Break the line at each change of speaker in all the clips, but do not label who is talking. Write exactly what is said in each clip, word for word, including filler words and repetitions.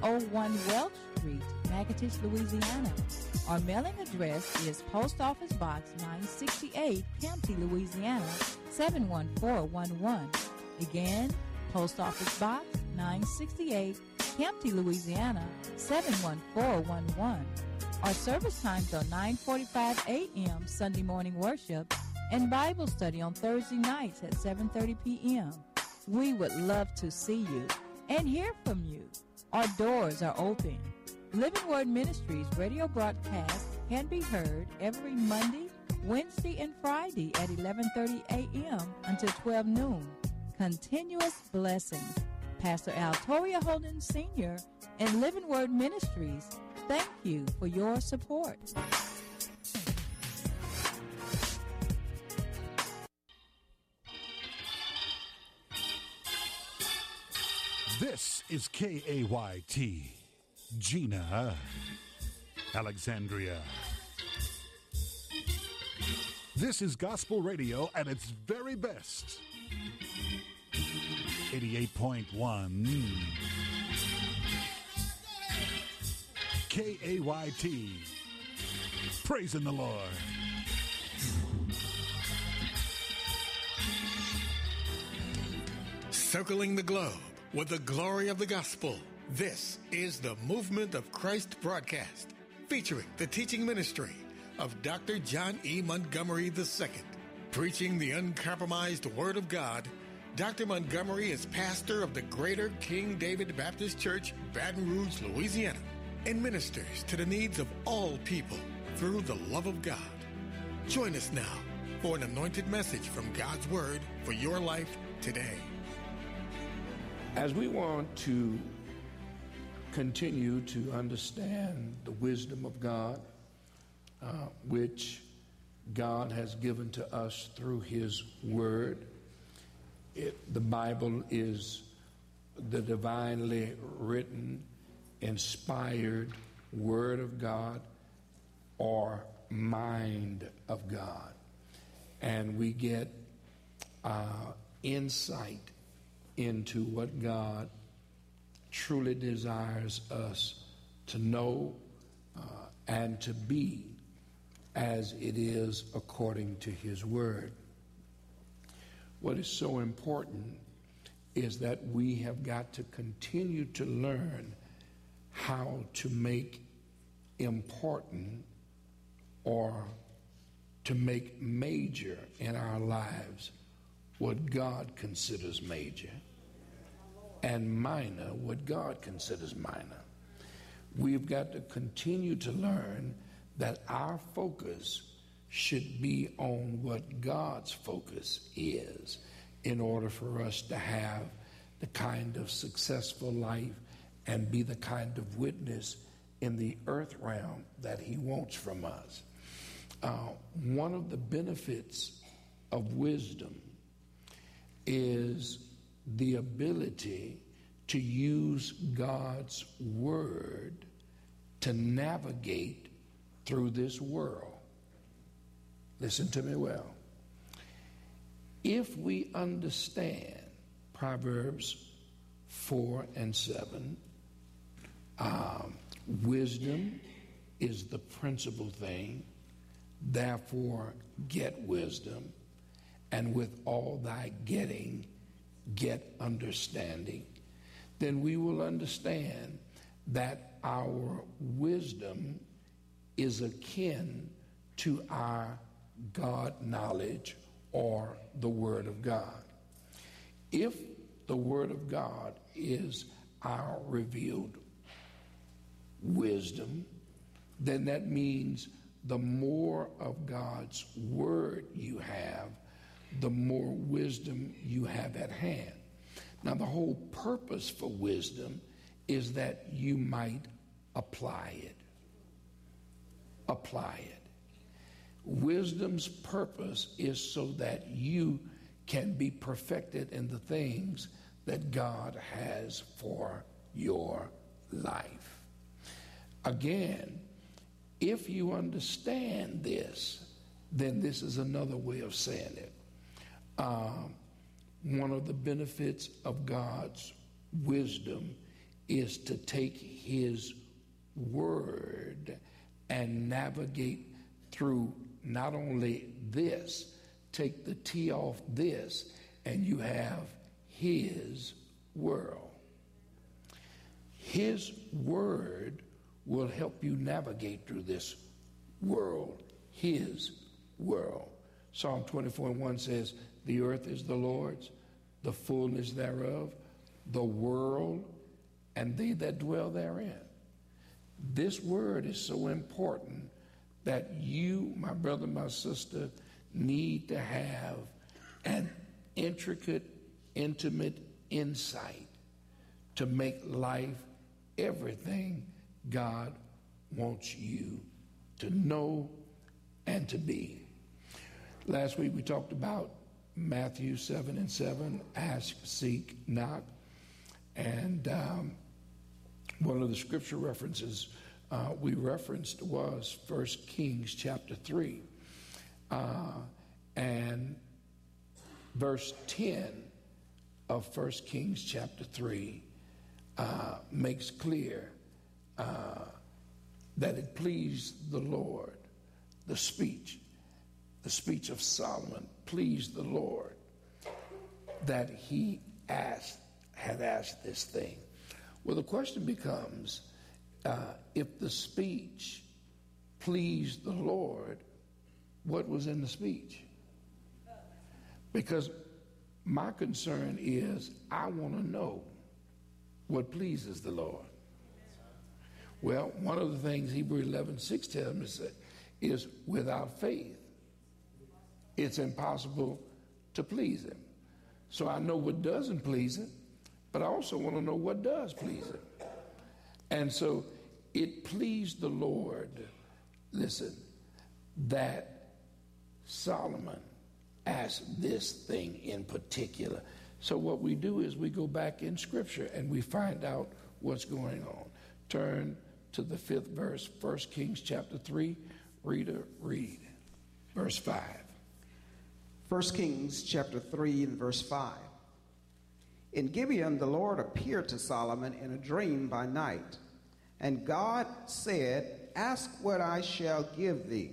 oh one Welch Street, Natchitoches, Louisiana. Our mailing address is Post Office Box nine sixty-eight, Campty, Louisiana, seven one four one one. Again, Post Office Box nine sixty-eight, Campty, Louisiana, seven one four one one. Our service times are nine forty-five a.m. Sunday morning worship and Bible study on Thursday nights at seven thirty p.m. We would love to see you and hear from you. Our doors are open. Living Word Ministries radio broadcast can be heard every Monday, Wednesday, and Friday at eleven thirty a.m. until twelve noon. Continuous blessings. Pastor Al Toria Holden Senior and Living Word Ministries, thank you for your support.
This is K A Y T, Gina, Alexandria. This is gospel radio at its very best. eighty-eight point one K A Y T, praising the Lord.
Circling the globe with the glory of the gospel. This is the Movement of Christ broadcast, featuring the teaching ministry of Doctor John E. Montgomery the Second. Preaching the uncompromised Word of God, Doctor Montgomery is pastor of the Greater King David Baptist Church, Baton Rouge, Louisiana, and ministers to the needs of all people through the love of God. Join us now for an anointed message from God's Word for your life today.
As we want to continue to understand the wisdom of God, uh, which God has given to us through His Word, it, the Bible is the divinely written, inspired Word of God or mind of God. And we get uh, insight into what God truly desires us to know uh, and to be as it is according to His Word. What is so important is that we have got to continue to learn how to make important or to make major in our lives what God considers major, and minor what God considers minor. We've got to continue to learn that our focus should be on what God's focus is in order for us to have the kind of successful life and be the kind of witness in the earth realm that He wants from us. Uh, one of the benefits of wisdom is the ability to use God's Word to navigate through this world. Listen to me well. If we understand Proverbs four and seven, um, wisdom is the principal thing, therefore get wisdom, and with all thy getting, get understanding, then we will understand that our wisdom is akin to our God knowledge or the Word of God. If the Word of God is our revealed wisdom, then that means the more of God's Word you have, the more wisdom you have at hand. Now, the whole purpose for wisdom is that you might apply it. Apply it. Wisdom's purpose is so that you can be perfected in the things that God has for your life. Again, if you understand this, then this is another way of saying it. Um, one of the benefits of God's wisdom is to take his word and navigate through not only this, take the T off this, and you have his world. His word will help you navigate through this world, his world. Psalm twenty-four and one says, the earth is the Lord's, the fullness thereof, the world, and they that dwell therein. This word is so important that you, my brother, my sister, need to have an intricate, intimate insight to make life everything God wants you to know and to be. Last week we talked about Matthew seven and seven, ask, seek, knock. And um, one of the scripture references uh, we referenced was First Kings chapter three. Uh, and verse ten of First Kings chapter three uh, makes clear uh, that it pleased the Lord, the speech, the speech of Solomon pleased the Lord, that he asked, had asked this thing. Well, the question becomes, uh, if the speech pleased the Lord, what was in the speech? Because my concern is I want to know what pleases the Lord. Well, one of the things Hebrews eleven six tells me is without faith, it's impossible to please him. So I know what doesn't please him, but I also want to know what does please him. And so it pleased the Lord, listen, that Solomon asked this thing in particular. So what we do is we go back in Scripture and we find out what's going on. Turn to the fifth verse, First Kings chapter three. Reader, read. Verse five.
First Kings chapter three and verse five. In Gibeon the Lord appeared to Solomon in a dream by night, and God said, ask what I shall give thee.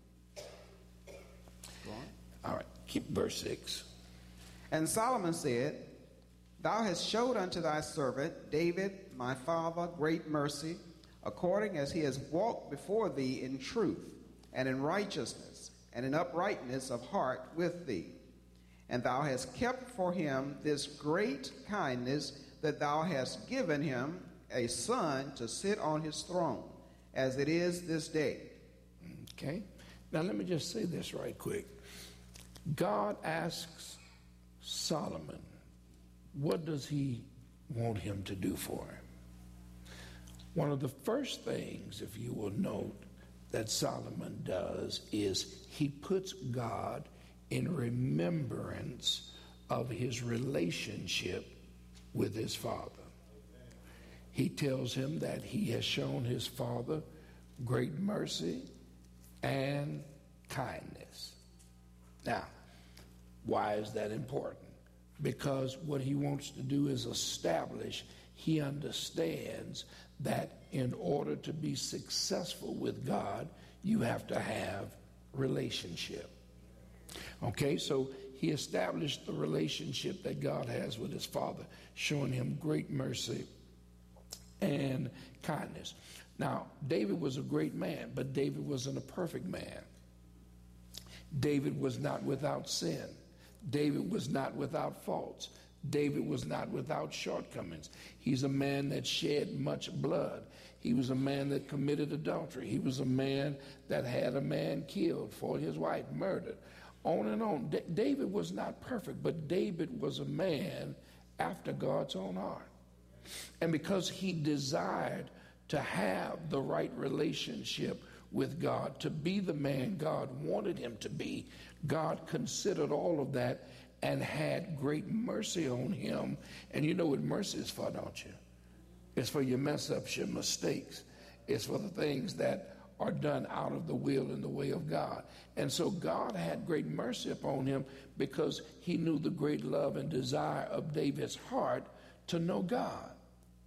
Go on.
All right, keep verse six.
And Solomon said, thou hast showed unto thy servant David, my father, great mercy, according as he has walked before thee in truth, and in righteousness, and in uprightness of heart with thee. And thou hast kept for him this great kindness, that thou hast given him a son to sit on his throne, as it is this day.
Okay. Now let me just say this right quick. God asks Solomon, what does he want him to do for him? One of the first things, if you will note, that Solomon does is he puts God in remembrance of his relationship with his father. He tells him that he has shown his father great mercy and kindness. Now, why is that important? Because what he wants to do is establish, he understands that in order to be successful with God, you have to have relationship. Okay, so he established the relationship that God has with his father, showing him great mercy and kindness. Now, David was a great man, but David wasn't a perfect man. David was not without sin. David was not without faults. David was not without shortcomings. He's a man that shed much blood. He was a man that committed adultery. He was a man that had a man killed for his wife, murdered. On and on. D- David was not perfect, but David was a man after God's own heart. And because he desired to have the right relationship with God, to be the man God wanted him to be, God considered all of that and had great mercy on him. And you know what mercy is for, don't you? It's for your mess ups, your mistakes. It's for the things that are done out of the will and the way of God. And so God had great mercy upon him because he knew the great love and desire of David's heart to know God.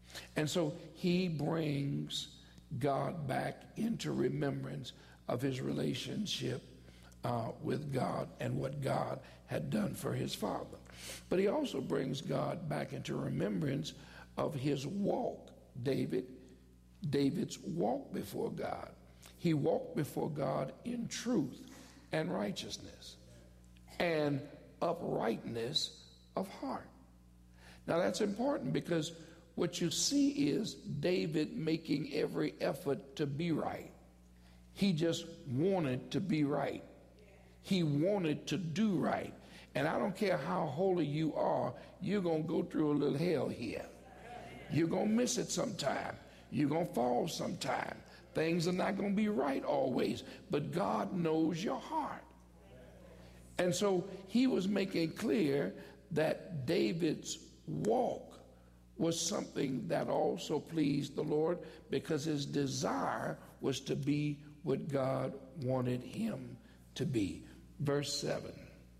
And so he brings God back into remembrance of his relationship uh, with God and what God had done for his father. But he also brings God back into remembrance of his walk, David, David's walk before God. He walked before God in truth and righteousness and uprightness of heart. Now that's important, because what you see is David making every effort to be right. He just wanted to be right. He wanted to do right. And I don't care how holy you are, you're going to go through a little hell here. You're going to miss it sometime. You're going to fall sometime. Things are not going to be right always, but God knows your heart. And so he was making clear that David's walk was something that also pleased the Lord, because his desire was to be what God wanted him to be. Verse seven.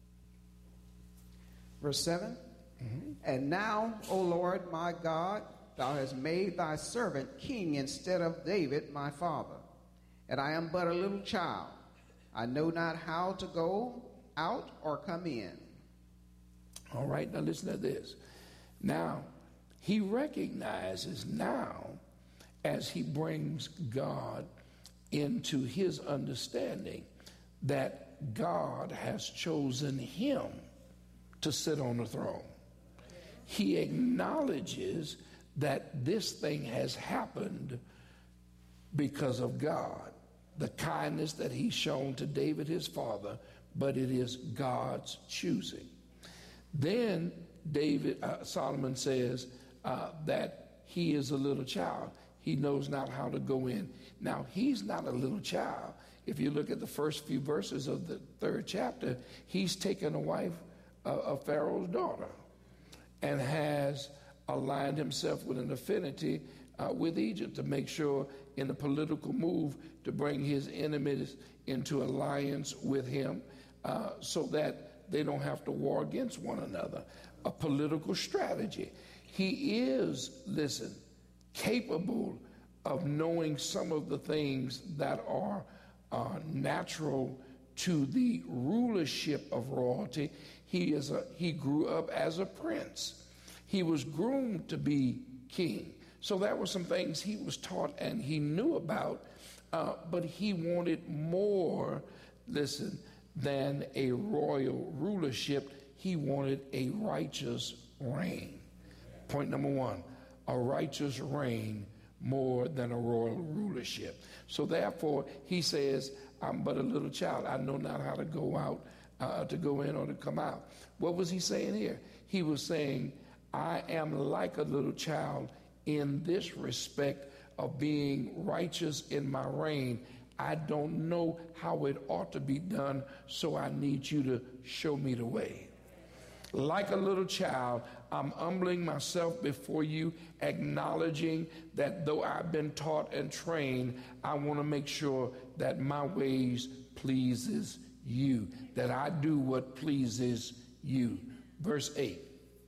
Verse seven. Mm-hmm. And now, O Lord my God, thou hast made thy servant king instead of David my father. And I am but a little child. I know not how to go out or come in.
All right, now listen to this. Now, he recognizes now, as he brings God into his understanding, that God has chosen him to sit on the throne. He acknowledges that this thing has happened because of God, the kindness that he's shown to David his father, but it is God's choosing. Then David, uh, Solomon says uh, that he is a little child. He knows not how to go in. Now, he's not a little child. If you look at the first few verses of the third chapter, he's taken a wife uh, of Pharaoh's daughter and has aligned himself with an affinity uh, with Egypt to make sure in a political move to bring his enemies into alliance with him uh, so that they don't have to war against one another. A political strategy. He is, listen, capable of knowing some of the things that are uh, natural to the rulership of royalty. He is a, he grew up as a prince. He was groomed to be king. So that were some things he was taught and he knew about, uh, but he wanted more, listen, than a royal rulership. He wanted a righteous reign. Point number one, a righteous reign more than a royal rulership. So therefore, he says, I'm but a little child. I know not how to go out, uh, to go in or to come out. What was he saying here? He was saying, I am like a little child in this respect of being righteous in my reign. I don't know how it ought to be done, so I need you to show me the way. Like a little child, I'm humbling myself before you, acknowledging that though I've been taught and trained, I want to make sure that my ways pleases you, that I do what pleases you. Verse eight.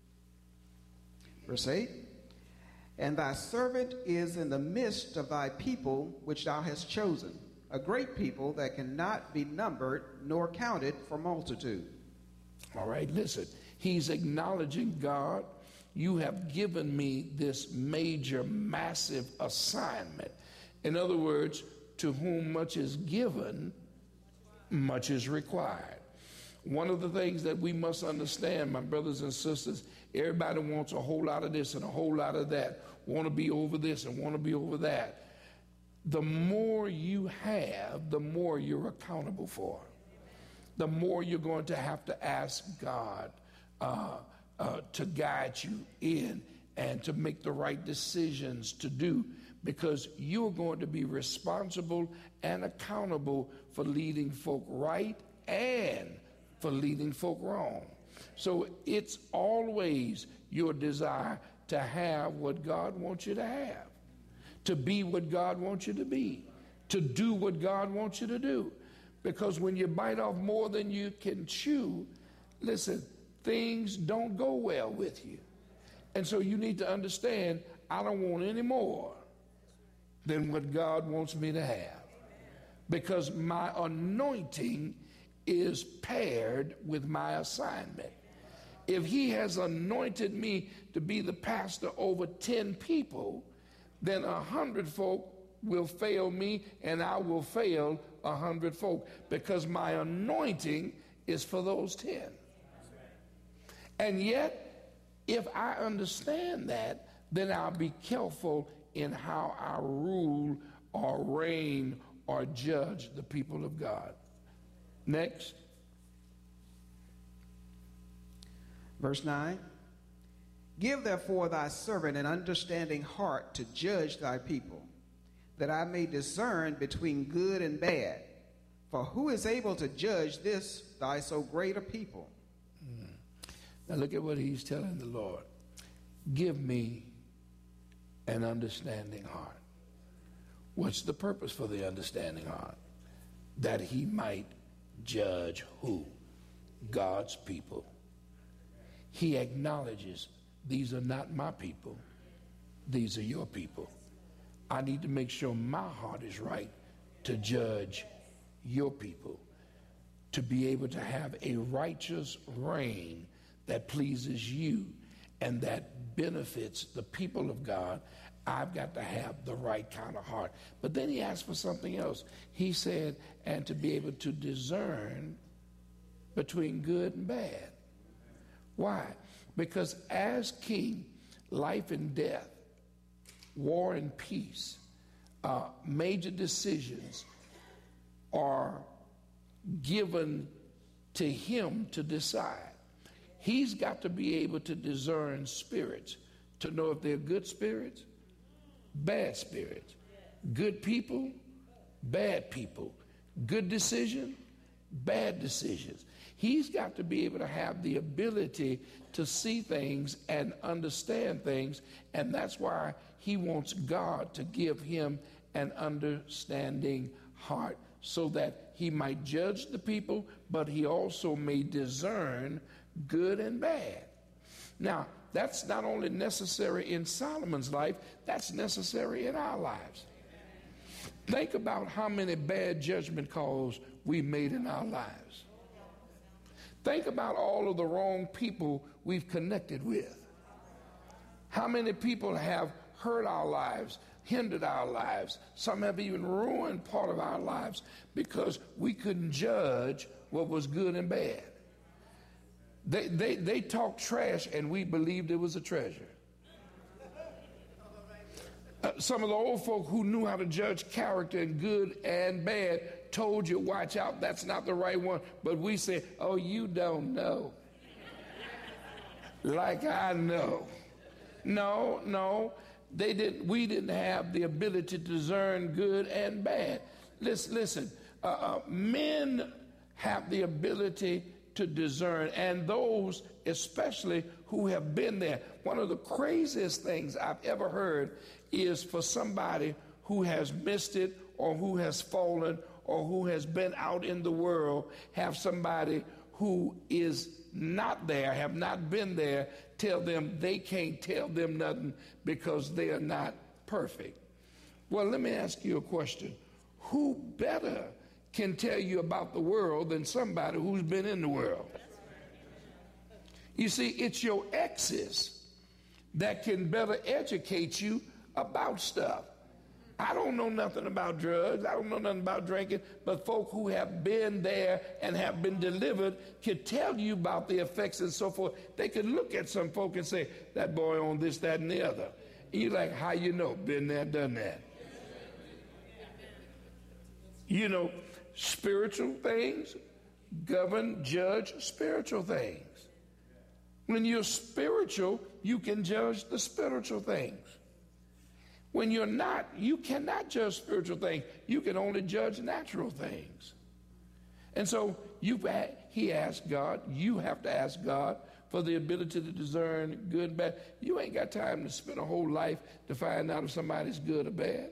Verse eight. And thy servant is in the midst of thy people, which thou hast chosen, a great people that cannot be numbered nor counted for multitude.
All right, listen. He's acknowledging, God, you have given me this major, massive assignment. In other words, to whom much is given, much is required. One of the things that we must understand, my brothers and sisters, everybody wants a whole lot of this and a whole lot of that, want to be over this and want to be over that. The more you have, the more you're accountable for. The more you're going to have to ask God uh, uh, to guide you in and to make the right decisions to do, because you're going to be responsible and accountable for leading folk right and for leading folk wrong. So it's always your desire to have what God wants you to have, to be what God wants you to be, to do what God wants you to do. Because when you bite off more than you can chew, listen, things don't go well with you. And so you need to understand, I don't want any more than what God wants me to have, because my anointing is paired with my assignment. If he has anointed me to be the pastor over ten people, then a hundred folk will fail me and I will fail a hundred folk, because my anointing is for those ten. And yet, if I understand that, then I'll be careful in how I rule or reign or judge the people of God. Next.
Verse nine. Give therefore thy servant an understanding heart to judge thy people, that I may discern between good and bad. For who is able to judge this thy so great a people?
Mm. Now look at what he's telling the Lord. Give me an understanding heart. What's the purpose for the understanding heart? That he might judge who? God's people. He acknowledges, these are not my people, these are your people. I need to make sure my heart is right to judge your people, to be able to have a righteous reign that pleases you and that benefits the people of God. I've got to have the right kind of heart. But then he asked for something else. He said, and to be able to discern between good and bad. Why? Because as king, life and death, war and peace, uh, major decisions are given to him to decide. He's got to be able to discern spirits, to know if they're good spirits, bad spirits, good people, bad people, good decision, bad decisions. He's got to be able to have the ability to see things and understand things, and that's why he wants God to give him an understanding heart, so that he might judge the people, but he also may discern good and bad. Now, that's not only necessary in Solomon's life, that's necessary in our lives. Think about how many bad judgment calls we made in our lives. Think about all of the wrong people we've connected with. How many people have hurt our lives, hindered our lives? Some have even ruined part of our lives because we couldn't judge what was good and bad. They, they, they talked trash and we believed it was a treasure. Uh, some of the old folk who knew how to judge character and good and bad told you, watch out, that's not the right one. But we say, oh, you don't know. Like I know. No, no, they didn't. We didn't have the ability to discern good and bad. Listen, listen. Uh, uh, men have the ability to discern, and those especially who have been there. One of the craziest things I've ever heard is for somebody who has missed it or who has fallen or who has been out in the world, have somebody who is not there, have not been there, tell them they can't tell them nothing because they are not perfect. Well, let me ask you a question. Who better can tell you about the world than somebody who's been in the world? You see, it's your exes that can better educate you about stuff. I don't know nothing about drugs. I don't know nothing about drinking, but folk who have been there and have been delivered can tell you about the effects and so forth. They can look at some folk and say, that boy on this, that, and the other. And you're like, how you know? Been there, done that. You know, spiritual things govern, judge spiritual things. When you're spiritual, you can judge the spiritual things. When you're not, you cannot judge spiritual things. You can only judge natural things. And so you've, he asked God, you have to ask God for the ability to discern good and bad. You ain't got time to spend a whole life to find out if somebody's good or bad.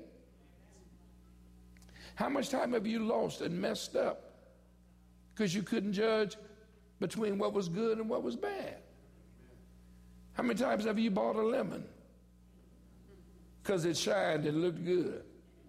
How much time have you lost and messed up because you couldn't judge between what was good and what was bad? How many times have you bought a lemon because it shined and looked good.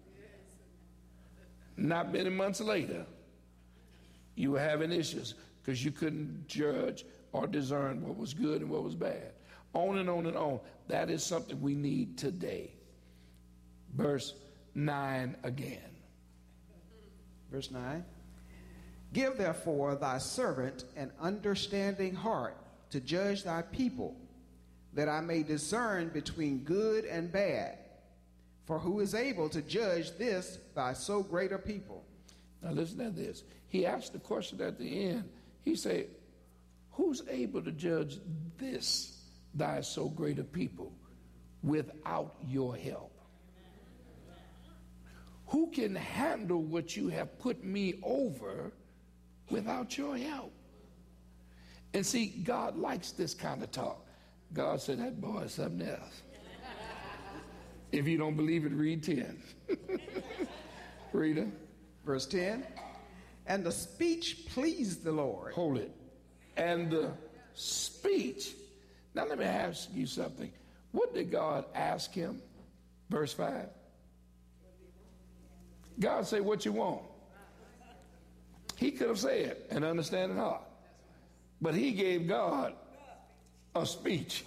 Not many months later, you were having issues because you couldn't judge or discern what was good and what was bad. On and on and on. That is something we need today. Verse nine again.
Verse nine. Give therefore thy servant an understanding heart to judge thy people, that I may discern between good and bad. For who is able to judge this thy so great a people?
Now listen to this. He asked the question at the end. He said, who's able to judge this thy so great a people without your help? Who can handle what you have put me over without your help? And see, God likes this kind of talk. God said, that boy is something else. If you don't believe it, read ten. Rita.
Verse ten. And the speech pleased the Lord.
Hold it. And the speech. Now let me ask you something. What did God ask him? Verse five. God said, what you want? He could have said, an understanding heart. But he gave God a speech.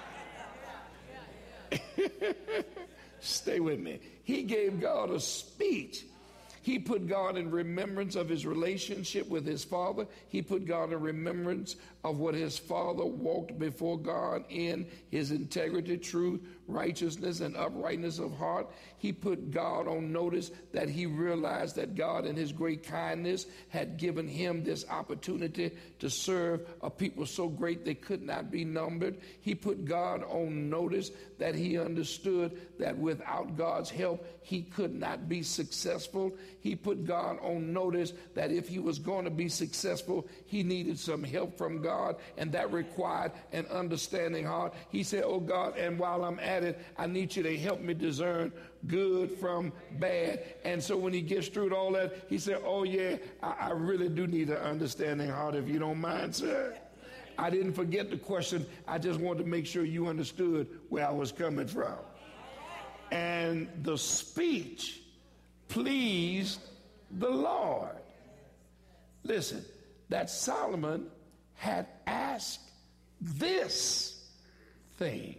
Stay with me. He gave God a speech. He put God in remembrance of his relationship with his father. He put God in remembrance of what his father walked before God in, his integrity, truth, righteousness, and uprightness of heart. He put God on notice that he realized that God in his great kindness had given him this opportunity to serve a people so great they could not be numbered. He put God on notice that he understood that without God's help, he could not be successful. He put God on notice that if he was going to be successful, he needed some help from God, and that required an understanding heart. He said, oh God, and while I'm at it, I need you to help me discern good from bad. And so when he gets through all that, he said, oh yeah, I, I really do need an understanding heart, if you don't mind, sir. I didn't forget the question. I just wanted to make sure you understood where I was coming from. And the speech pleased the Lord. Listen, that Solomon had asked this thing.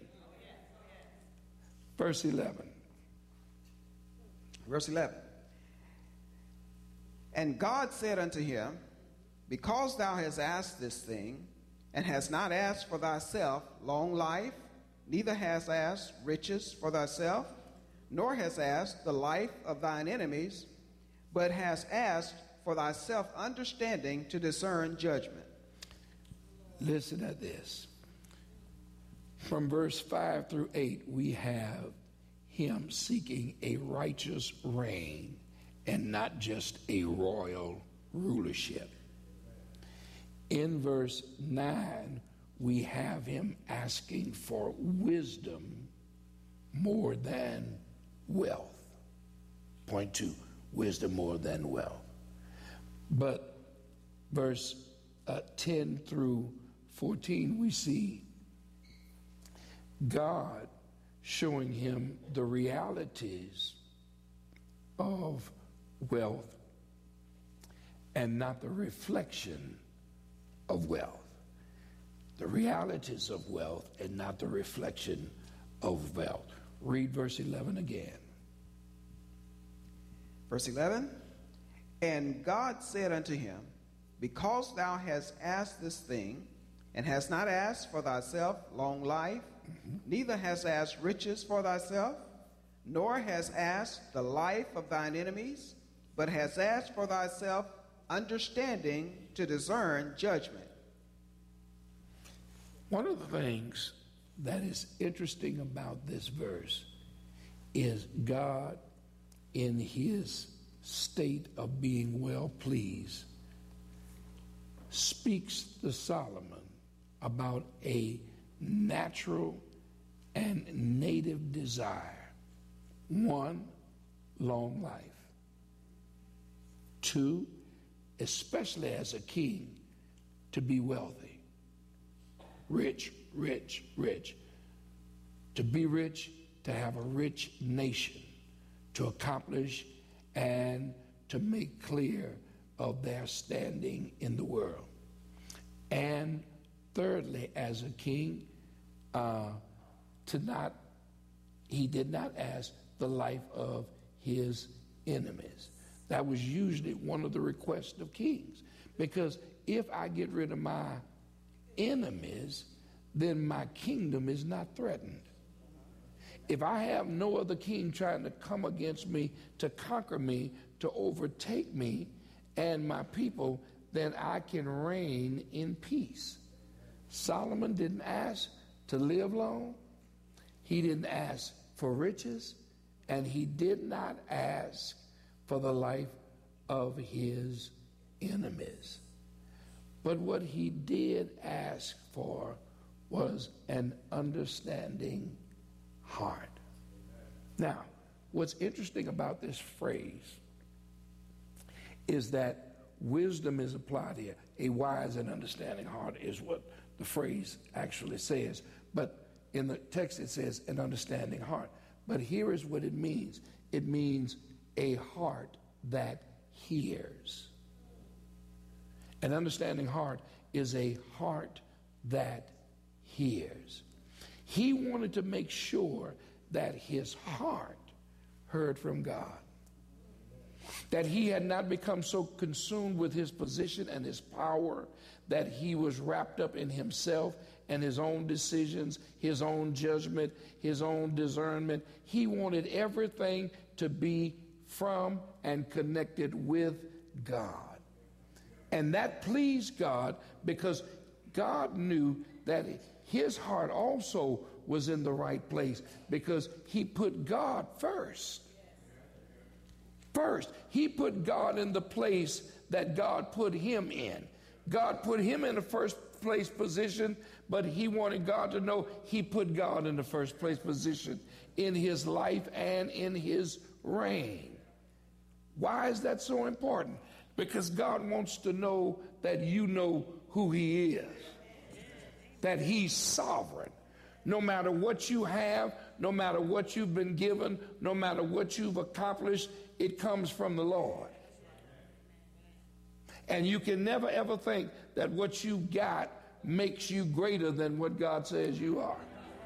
Verse eleven.
Verse eleven. And God said unto him, because thou hast asked this thing, and hast not asked for thyself long life, neither hast asked riches for thyself, nor hast asked the life of thine enemies, but hast asked for thyself understanding to discern judgment.
Listen to this. From verse five through eight, we have him seeking a righteous reign and not just a royal rulership. In verse nine, we have him asking for wisdom more than wealth. Point two, wisdom more than wealth. But verse uh, ten through fourteen, we see God showing him the realities of wealth and not the reflection of wealth. The realities of wealth and not the reflection of wealth. Read verse eleven again.
Verse eleven. And God said unto him, because thou hast asked this thing, and hast not asked for thyself long life, mm-hmm. neither hast asked riches for thyself, nor hast asked the life of thine enemies, but hast asked for thyself understanding to discern judgment.
One of the things that is interesting about this verse is God, in his state of being well pleased, speaks to Solomon about a natural and native desire. One, long life. Two, especially as a king, to be wealthy. Rich, rich, rich. To be rich to have a rich nation, to accomplish and to make clear of their standing in the world. And thirdly, as a king, uh, to not, he did not ask the life of his enemies. That was usually one of the requests of kings, because if I get rid of my enemies, then my kingdom is not threatened. If I have no other king trying to come against me, to conquer me, to overtake me and my people, then I can reign in peace. Solomon didn't ask to live long. He didn't ask for riches, and he did not ask for the life of his enemies. But what he did ask for was an understanding heart. Now, what's interesting about this phrase is that wisdom is applied here. A wise and understanding heart is what the phrase actually says. But in the text it says an understanding heart. But here is what it means. It means a heart that hears. An understanding heart is a heart that hears. He wanted to make sure that his heart heard from God, that he had not become so consumed with his position and his power that he was wrapped up in himself and his own decisions, his own judgment, his own discernment. He wanted everything to be from and connected with God. And that pleased God, because God knew that his heart also was in the right place, because he put God first. First, he put God in the place that God put him in. God put him in the first place position, but he wanted God to know he put God in the first place position in his life and in his reign. Why is that so important? Because God wants to know that you know who he is, that he's sovereign. No matter what you have, no matter what you've been given, no matter what you've accomplished, it comes from the Lord. And you can never ever think that what you got makes you greater than what God says you are.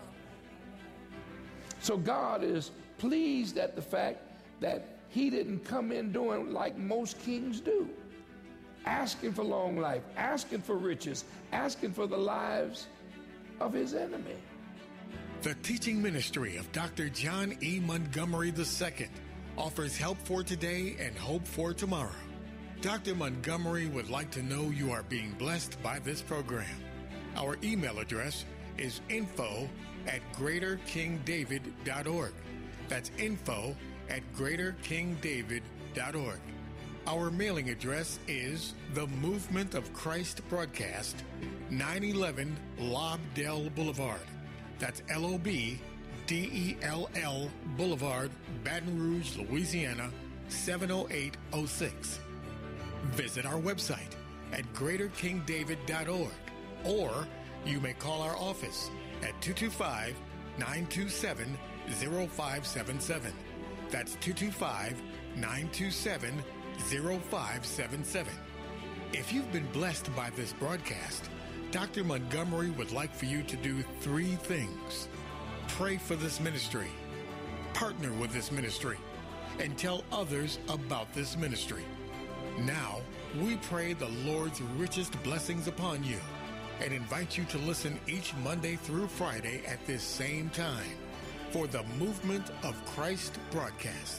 So God is pleased at the fact that he didn't come in doing like most kings do, asking for long life, asking for riches, asking for the lives of his enemy.
The teaching ministry of Doctor John E. Montgomery the Second offers help for today and hope for tomorrow. Doctor Montgomery would like to know you are being blessed by this program. Our email address is info at greater king david dot org. That's info at greater king david dot org. Our mailing address is The Movement of Christ Broadcast, nine eleven Lobdell Boulevard. That's L O B D E L L Boulevard, Baton Rouge, Louisiana, seven oh eight oh six. Visit our website at greater king david dot org, or you may call our office at two two five, nine two seven, zero five seven seven. That's two two five, nine two seven, zero five seven seven. If you've been blessed by this broadcast, Doctor Montgomery would like for you to do three things. Pray for this ministry, partner with this ministry, and tell others about this ministry. Now, we pray the Lord's richest blessings upon you and invite you to listen each Monday through Friday at this same time for the Movement of Christ broadcast.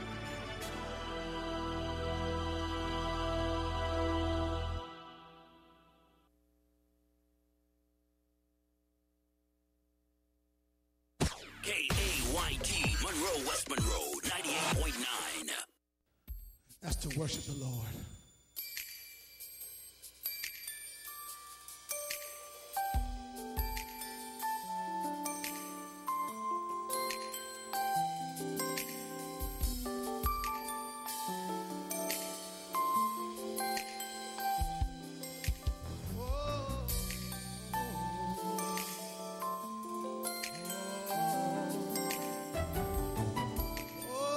K A Y T, Monroe, West Monroe, ninety-eight point nine.
That's to worship the Lord.